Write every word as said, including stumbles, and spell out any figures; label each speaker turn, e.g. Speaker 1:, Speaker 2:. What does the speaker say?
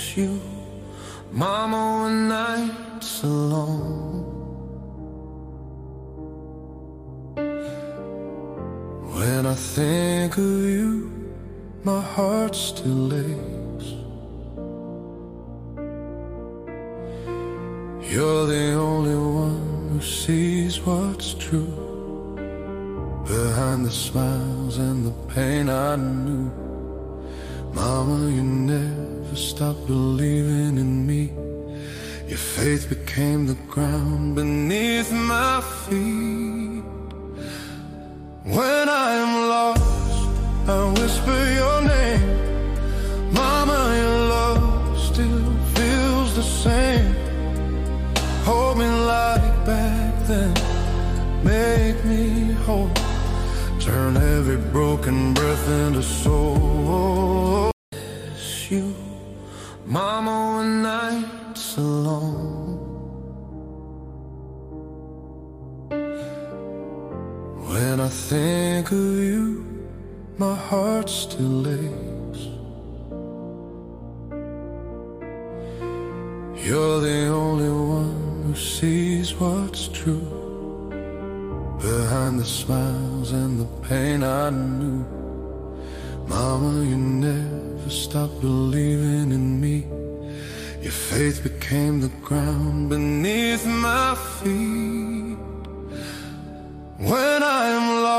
Speaker 1: you, Mama, when nights alone. When I think of you, my heart still aches. You're the only one who sees what's true behind the smiles and the pain I knew. Mama, you never stopped believing in me. Your faith became the ground beneath my feet. When I am lost, I whisper your name. Mama, your love still feels the same. Hold me like back then, make me whole. Turn every broken breath into soul. It's you, Mama, when nights alone. When I think of you, my heart still aches. You're the only one who sees what's true behind the smiles and the pain I knew. Mama, you never stopped believing in me. Your faith became the ground beneath my feet. When I am lost,